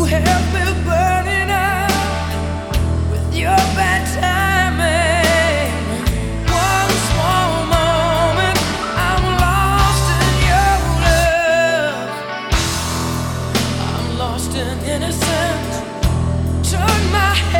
have me burning out with your bad timing. One small moment, I'm lost in your love. I'm lost in innocence. Turn my head